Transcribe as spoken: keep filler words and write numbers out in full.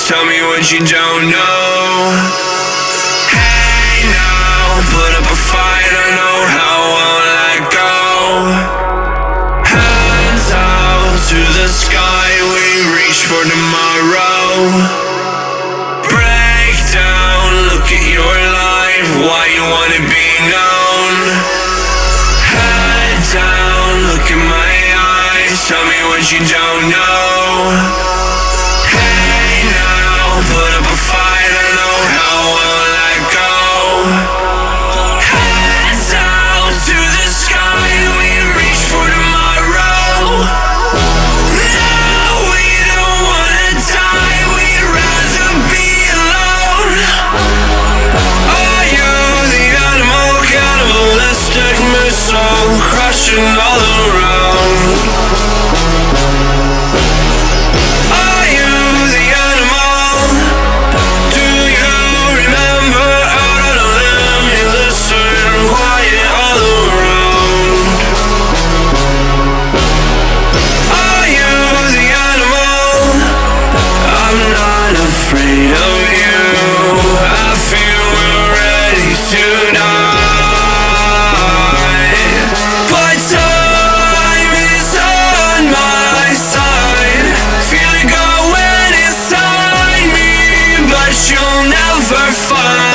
Tell me what you don't know. Hey now, put up a fight, I know how I won't let go. Hands out to the sky, we reach for tomorrow. Break down, look at your life, why you wanna be known. Head down, look in my eyes, tell me what you don't know. Put up a fight, I know how I won't let go. Hands out to the sky, we reach for tomorrow. No, we don't wanna die, we'd rather be alone. Are you the animal, cannibalistic missile, crushing all around? Fun.